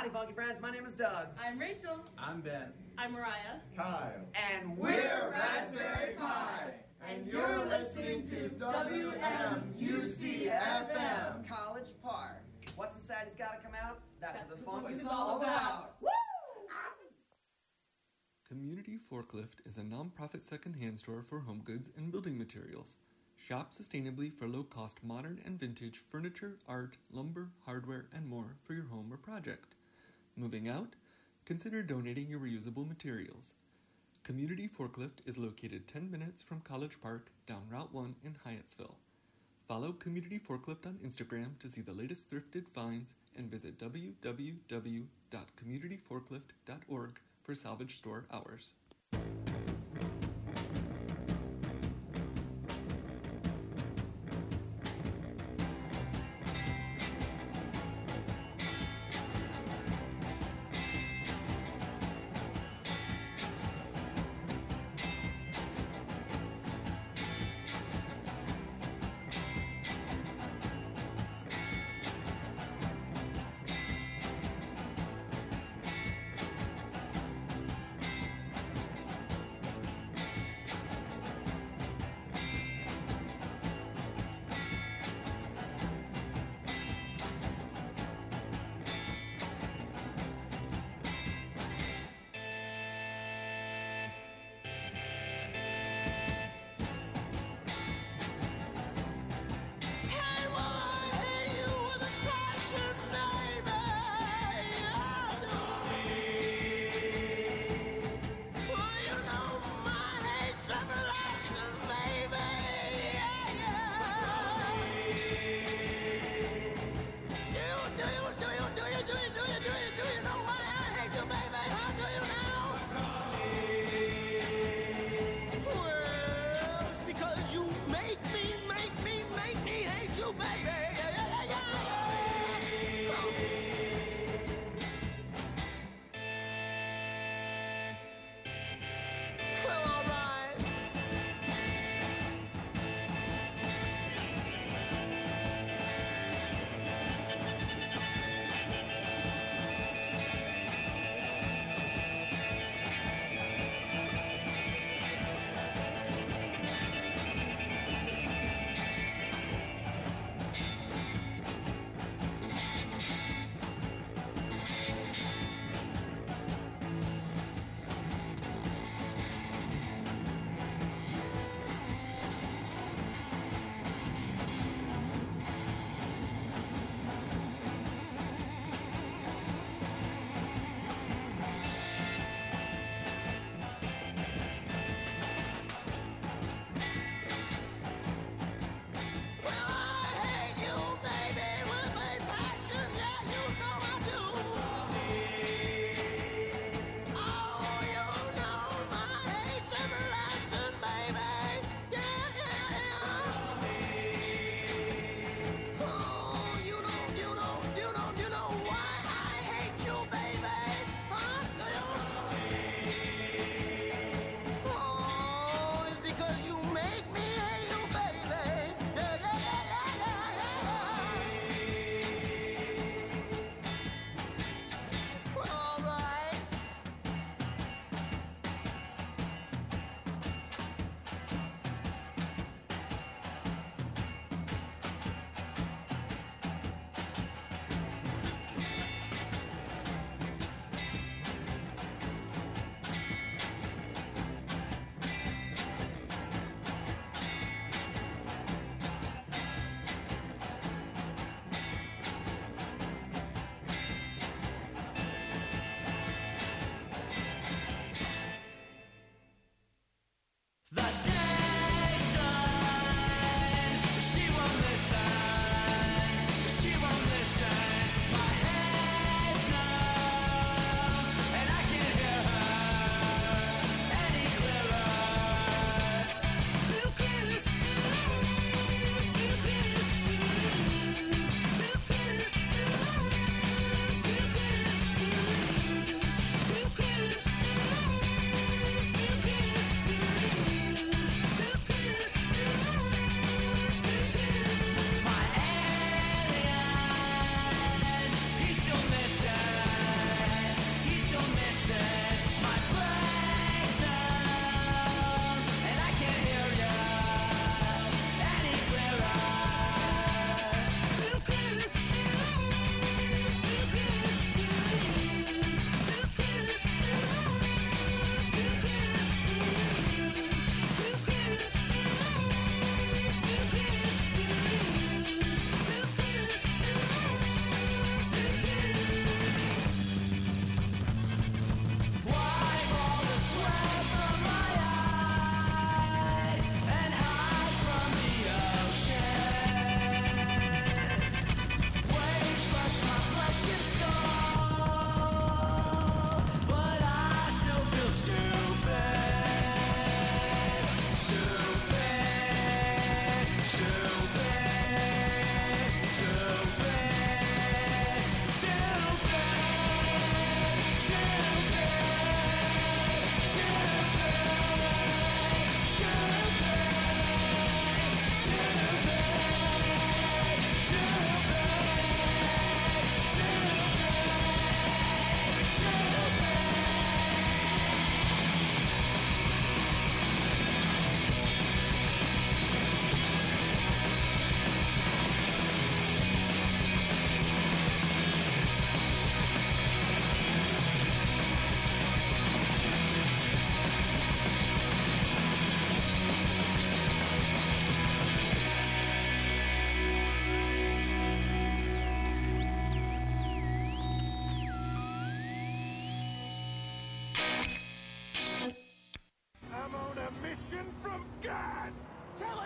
Howdy, Funky Friends. My name is Doug. I'm Rachel. I'm Ben. I'm Mariah. Kyle. And We're Raspberry Pi. And you're listening to WMUC-FM. College Park. What's inside has got to come out? That's what the funk is all all about. Woo! Community Forklift is a non-profit second-hand store for home goods and building materials. Shop sustainably for low-cost modern and vintage furniture, art, lumber, hardware, and more for your home or project. Moving out? Consider donating your reusable materials. Community Forklift is located 10 minutes from College Park down Route 1 in Hyattsville. Follow Community Forklift on Instagram to see the latest thrifted finds and visit www.communityforklift.org for salvage store hours.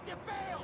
fucking fail!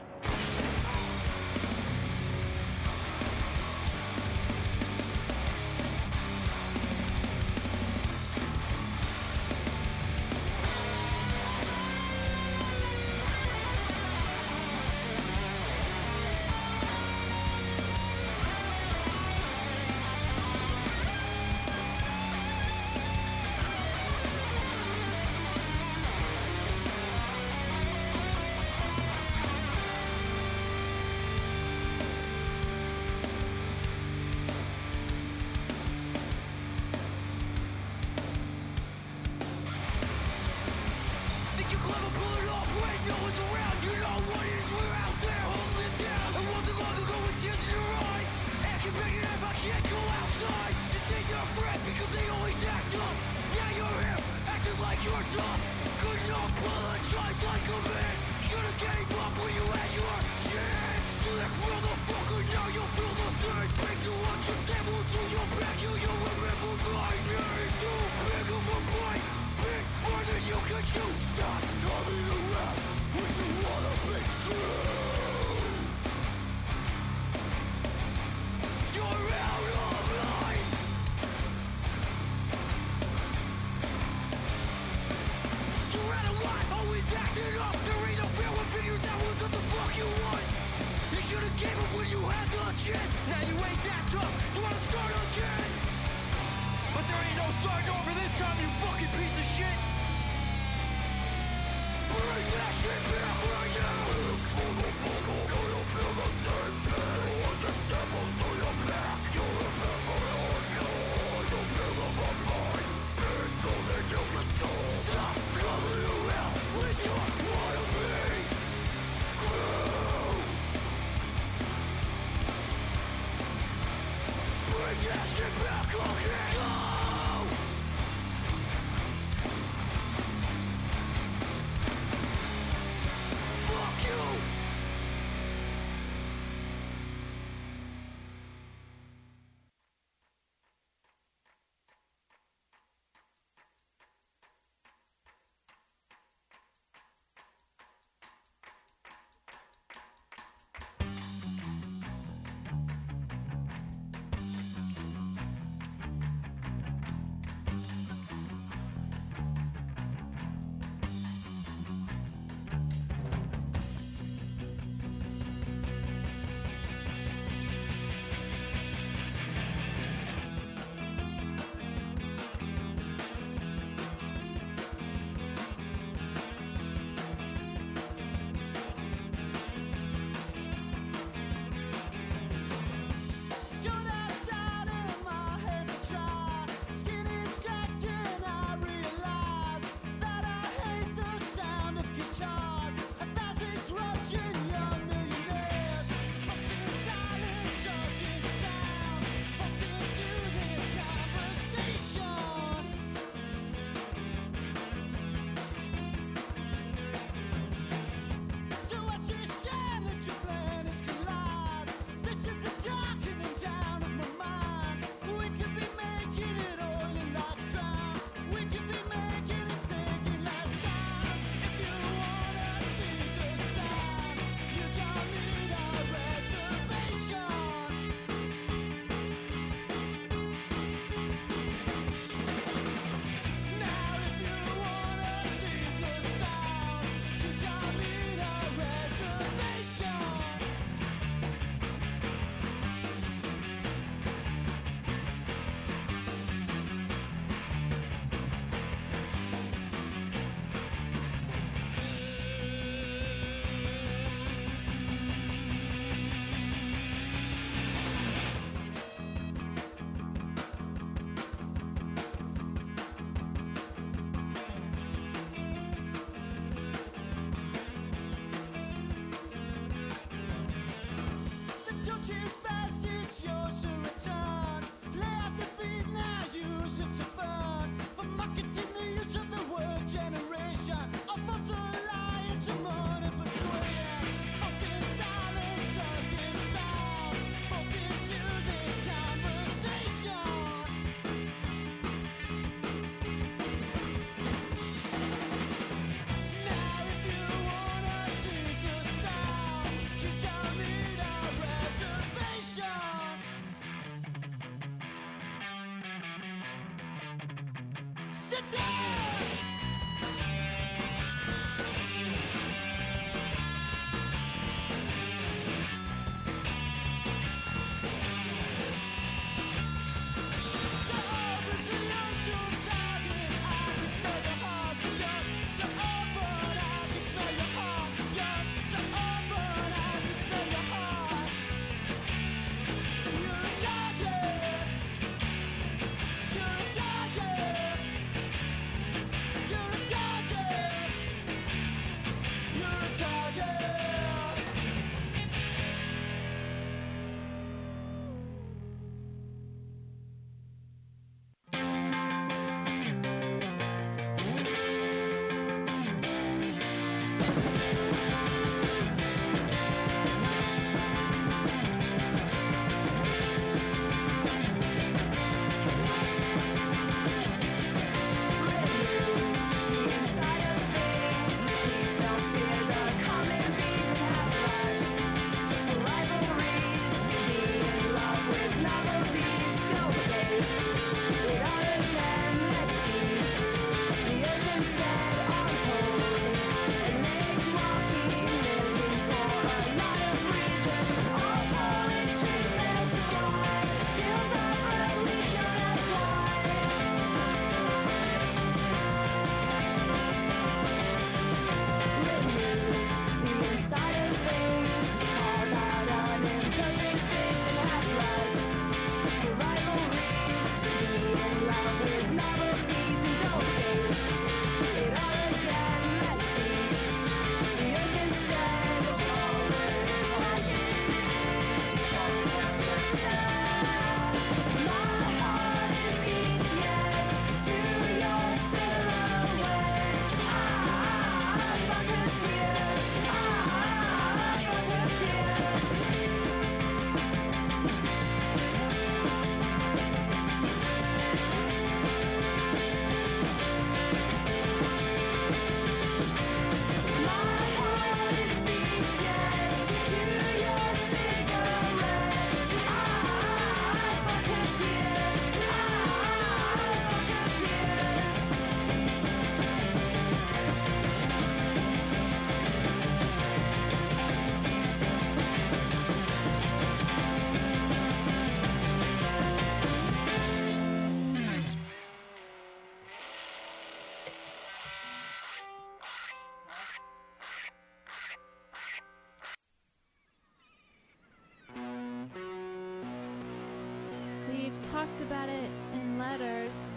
talked about it in letters,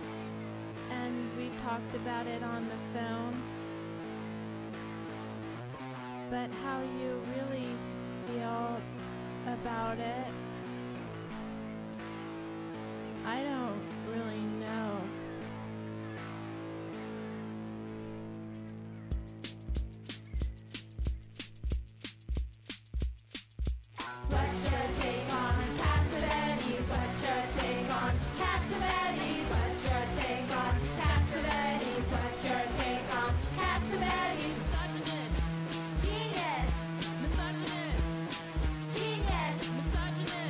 and we've talked about it on the phone, but how you really feel about it, I don't really know. What's your take on Cassavetes? What's your take on Cassavetes? What's your take on Cassavetes? What's your take on Cassavetes? Misogynist. Genius. Misogynist. Genius. Misogynist.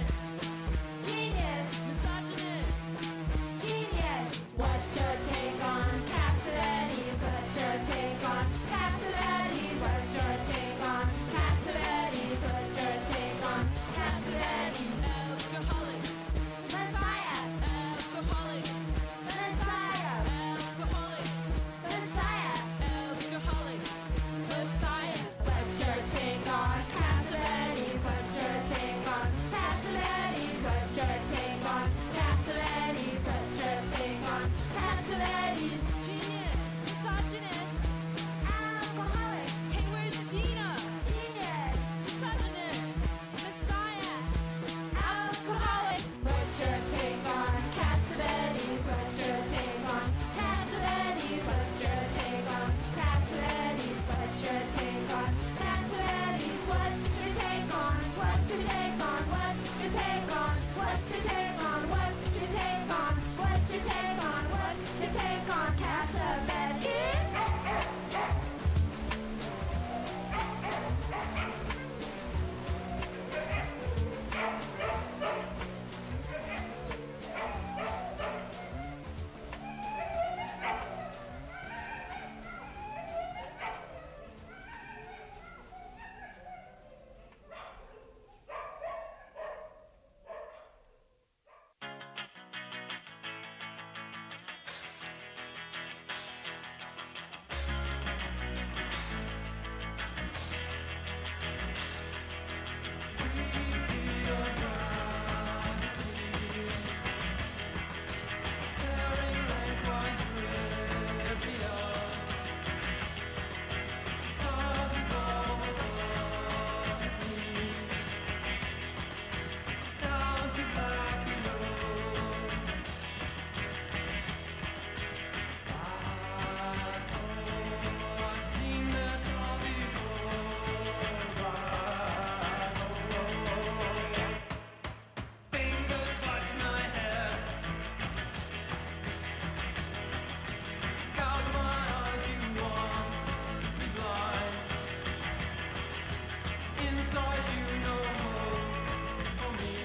inside you no hope for me.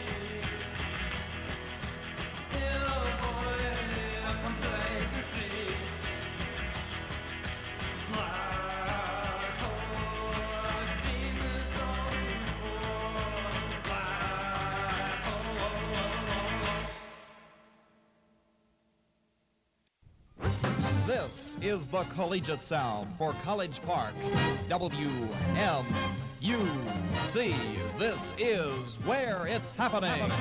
Avoid complacency. Black hole, I've seen this all before. Black hole. This is the collegiate sound for College Park. WMUC. This is where it's happening.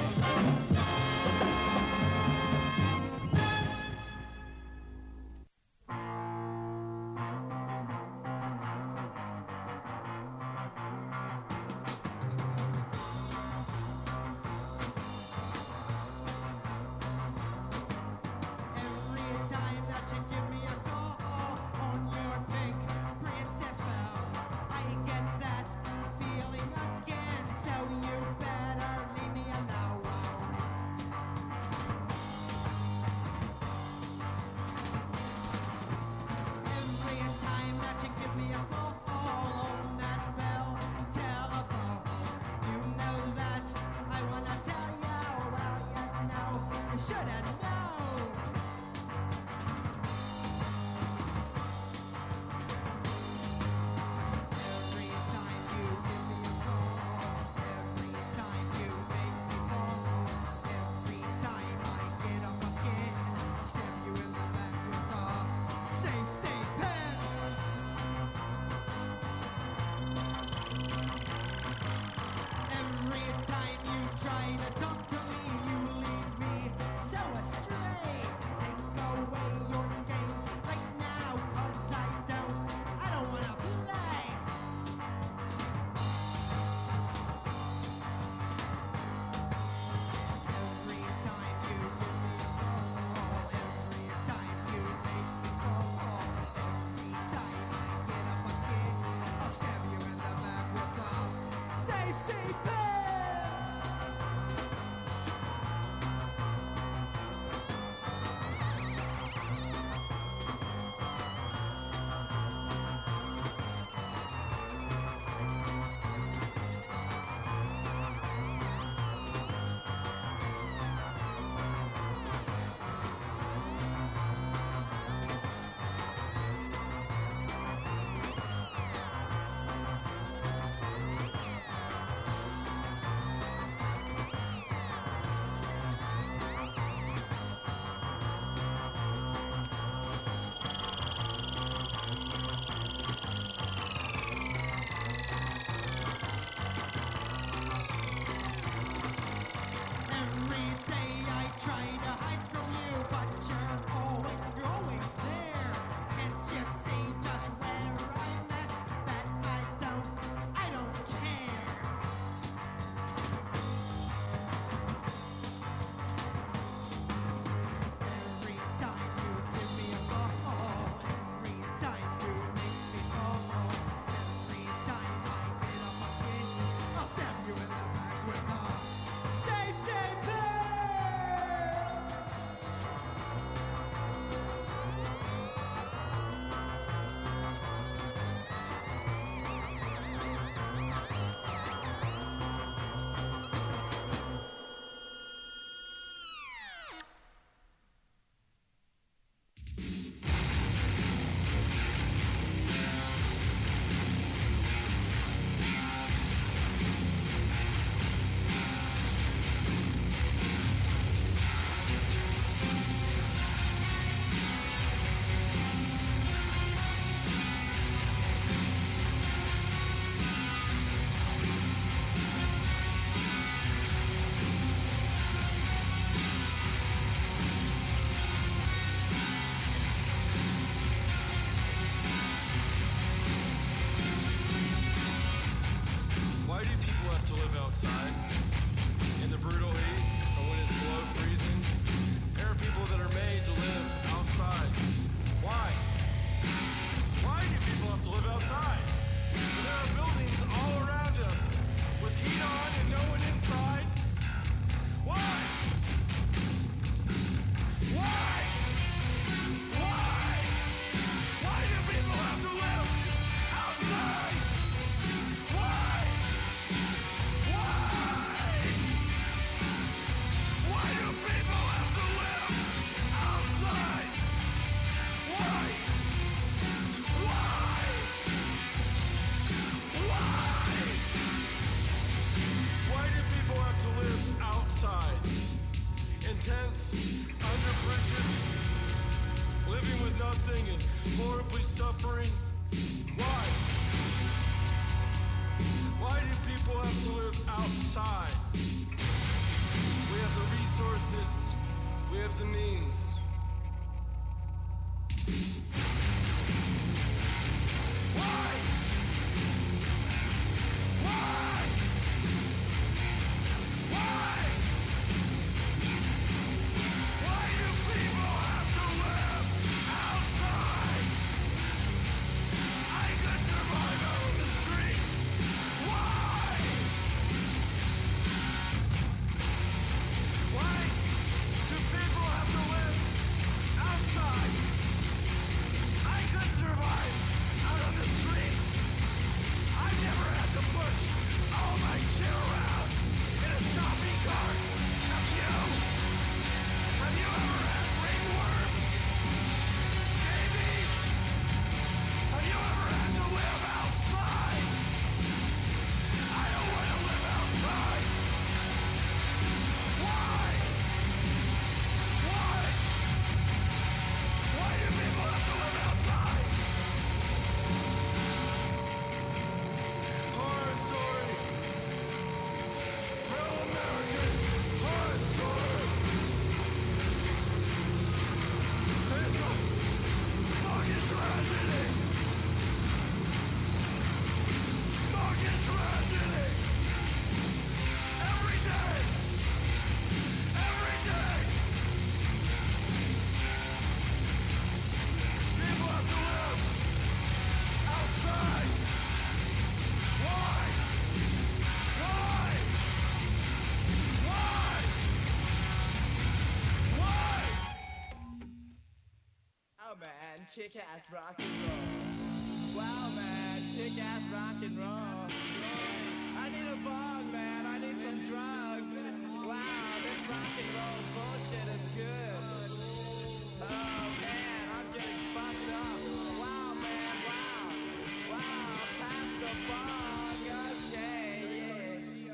outside. We have the resources, we have the means. Why? Why? Why? Why do people have to live outside? I could survive out on the streets. Why? Why do people have to live outside? I could survive out on the streets. I've never had to push all my shit around in a shopping cart. Have you? Have you ever had ringworm? Scabies? Have you ever had to live outside? I don't want to live outside. Why? Why? Why do people have to live outside? Horror story. Real American horror story. It's a fucking tragedy. Fucking tragedy. Every day. Every day. People have to live outside. Why? Why? Why? Why? Wow, man, kick-ass rock and roll. Wow, man, kick-ass rock and roll. I need a bong, man. I need some drugs. Wow, this rock and roll bullshit is good. Oh, man, I'm getting fucked up. Wow, man, wow. Wow, pass the bong. Okay, yeah.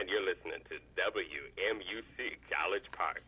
and you're listening to WMUC College Park.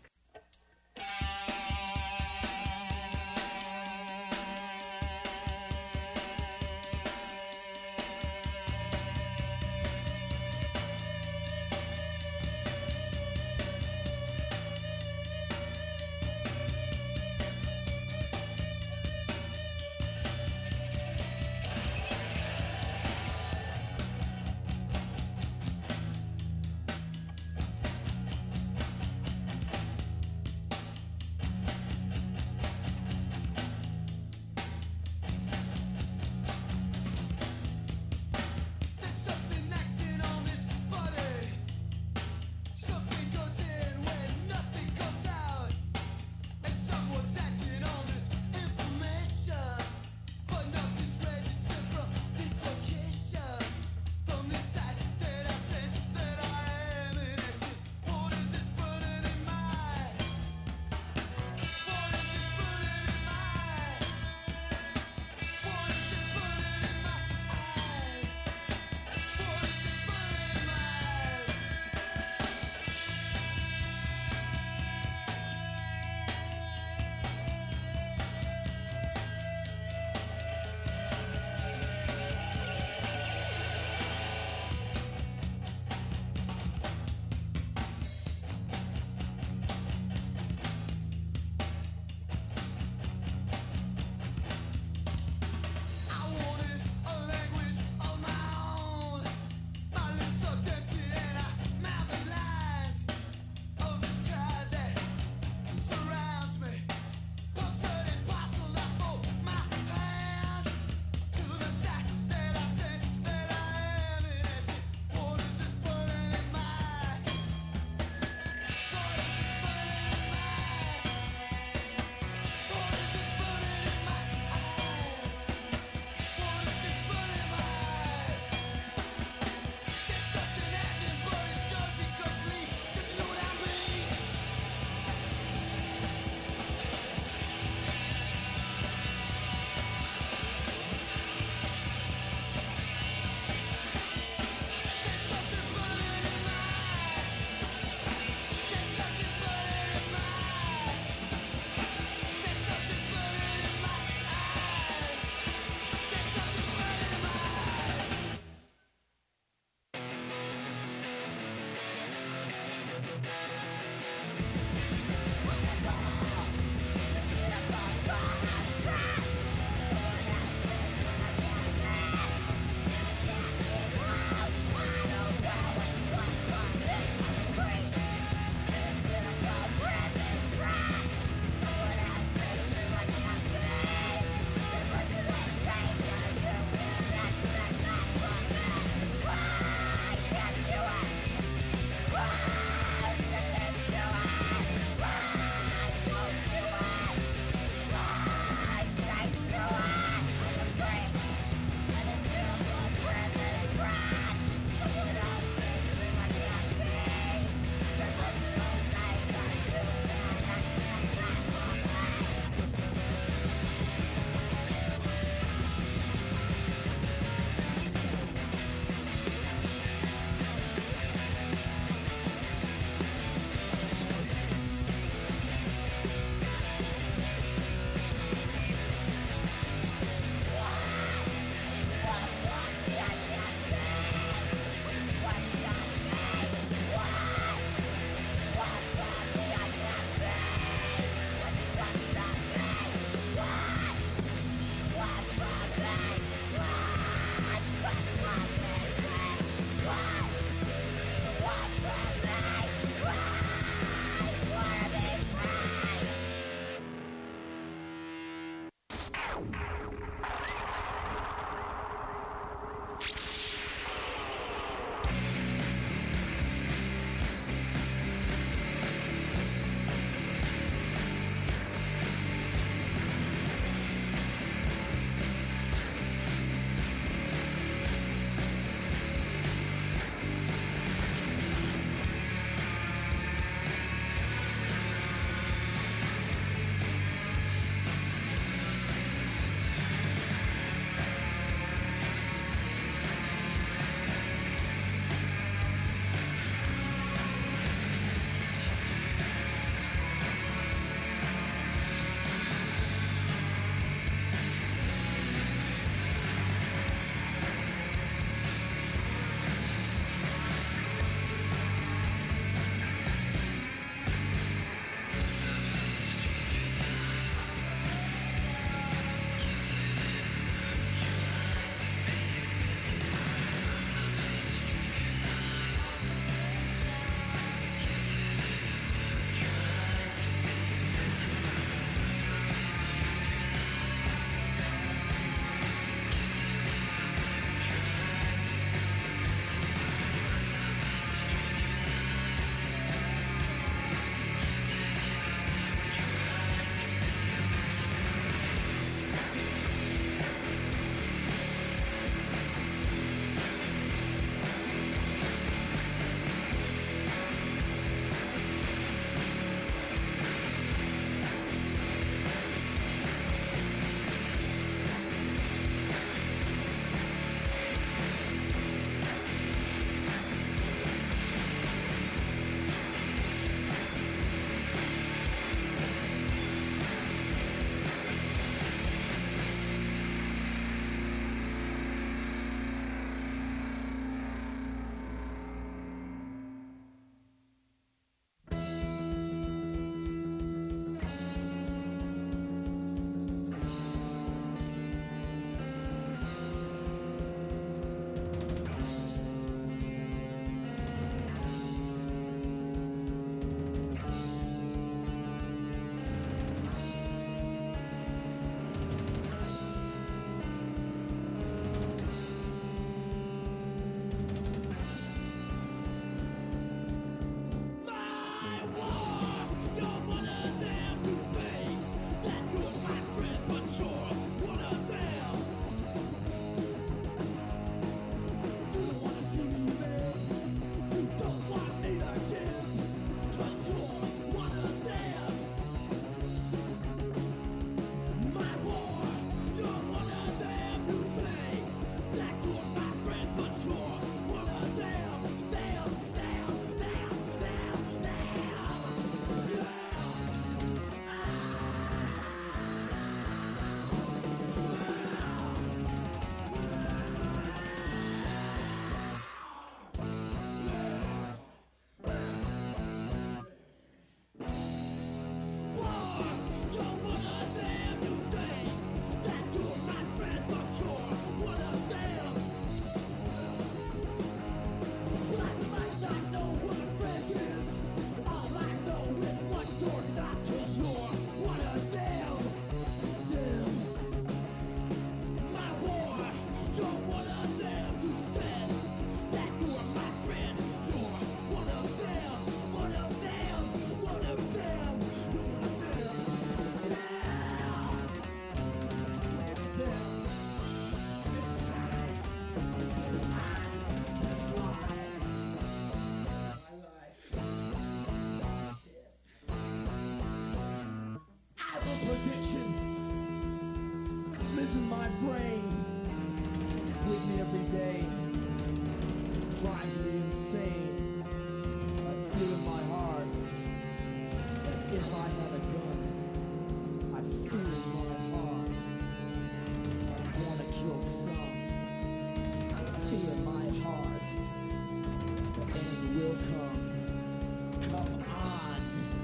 Races in my brain, with me every day, drives me insane. I feel in my heart that if I had a gun, I feel in my heart I wanna kill some. I feel in my heart the end will come. Come on.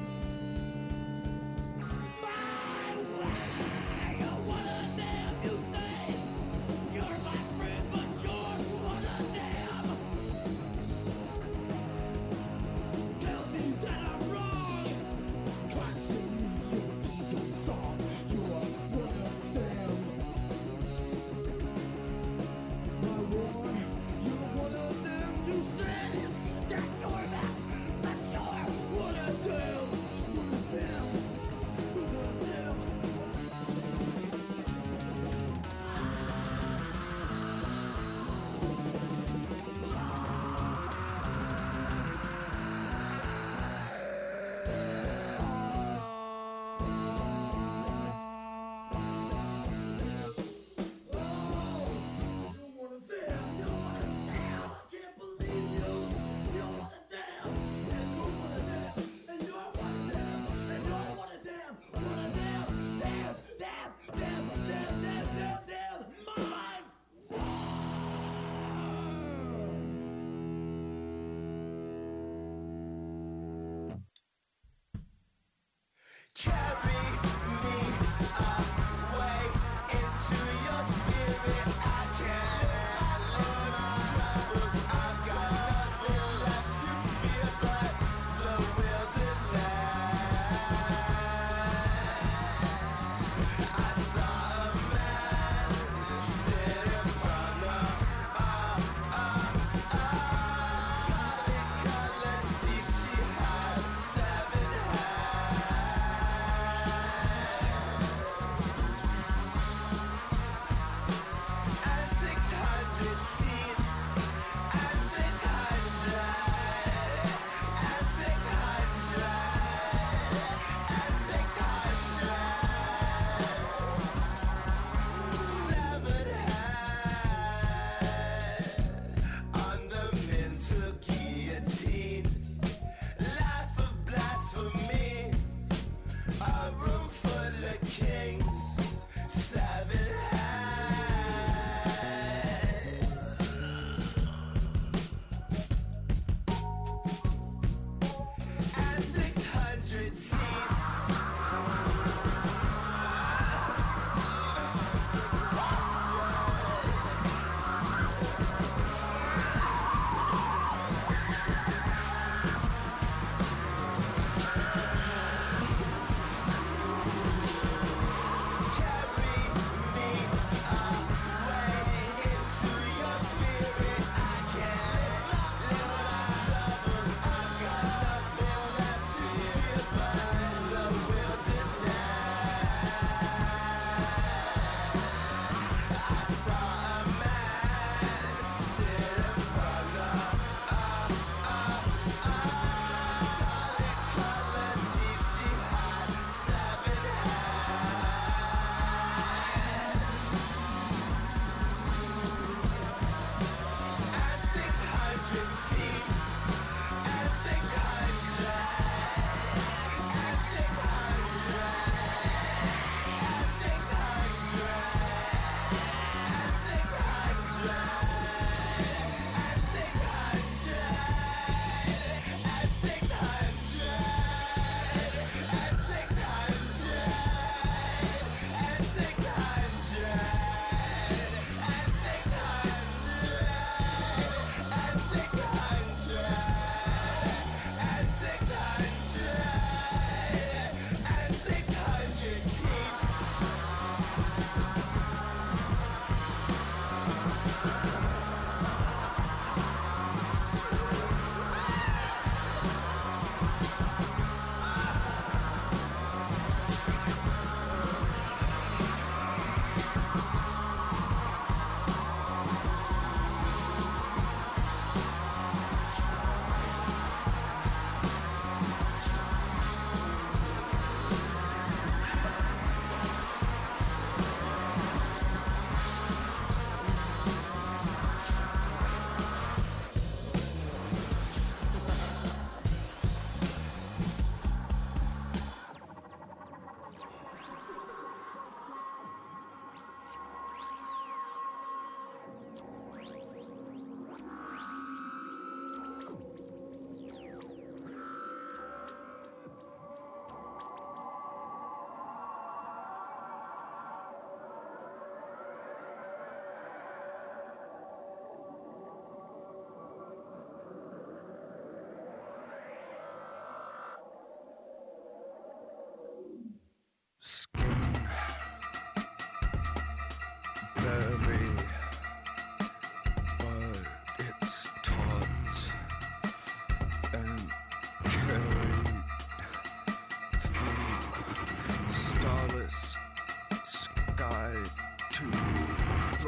My way! What a damn you say! You're my friend, but you're one of them! Tell me that I'm wrong! Try to see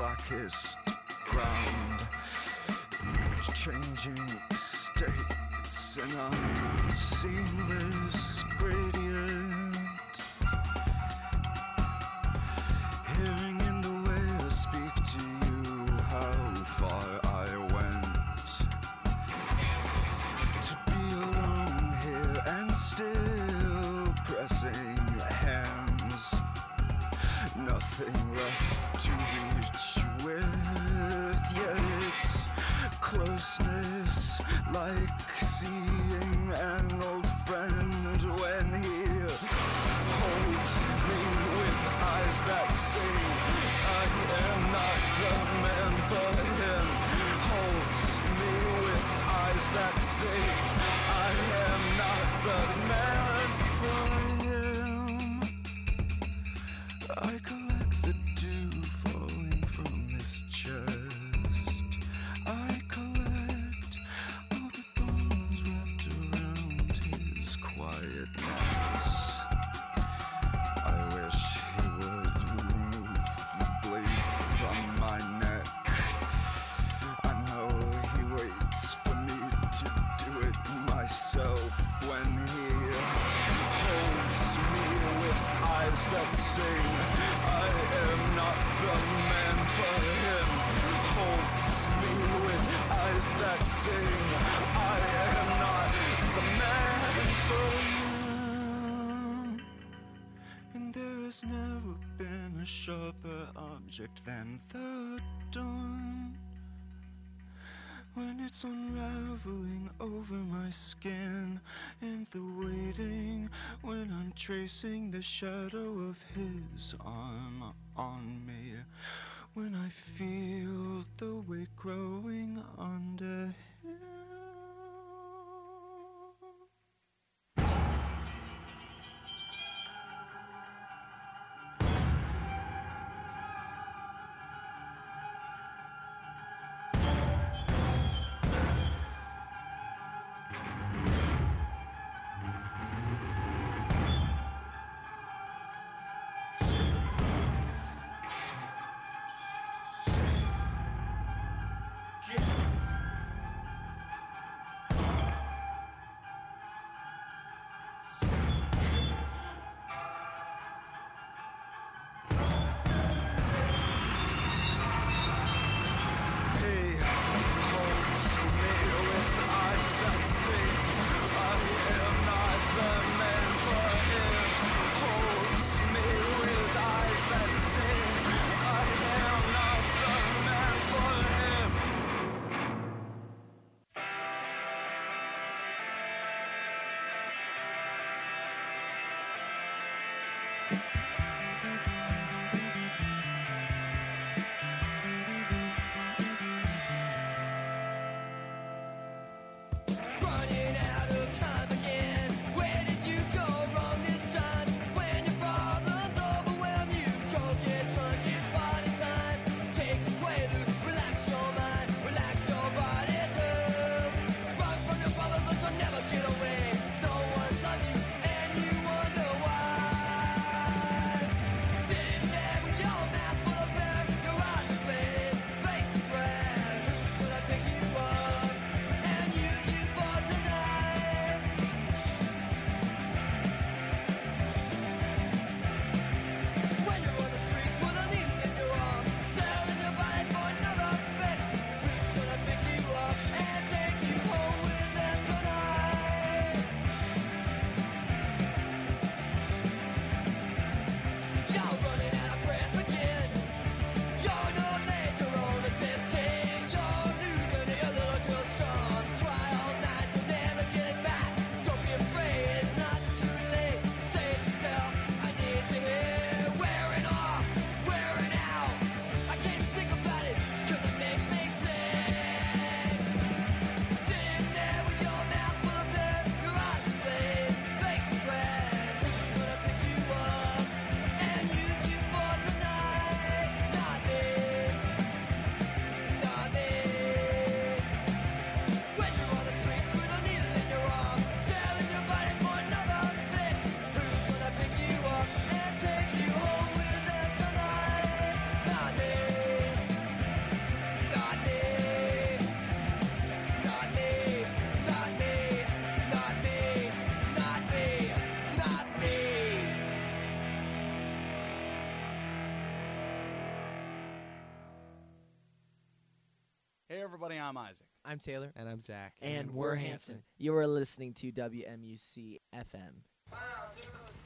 blackest ground, changing states in a seamless gradient. Hearing in the way I speak to you how far I went to be alone here and still pressing hands. Nothing left to reach with, yet it's closeness like seeing an old friend when he holds me with eyes that say I am not the man for him. Holds me with eyes that say I am not the man for him. I collect the dew falling from his chest. I collect all the thorns wrapped around his quietness. I wish he would remove the blade from my neck. I know he waits for me to do it myself when he holds me with eyes that sing I am not the man for him. Holds me with eyes that sing I am not the man for him. And there has never been a sharper object than the dawn, when it's unraveling over my skin, and the waiting when I'm tracing the shadow of his arm on me, when I feel the weight growing under him. Running Hey, everybody, I'm Isaac. I'm Taylor. And I'm Zach. And we're Hanson. You are listening to WMUC FM.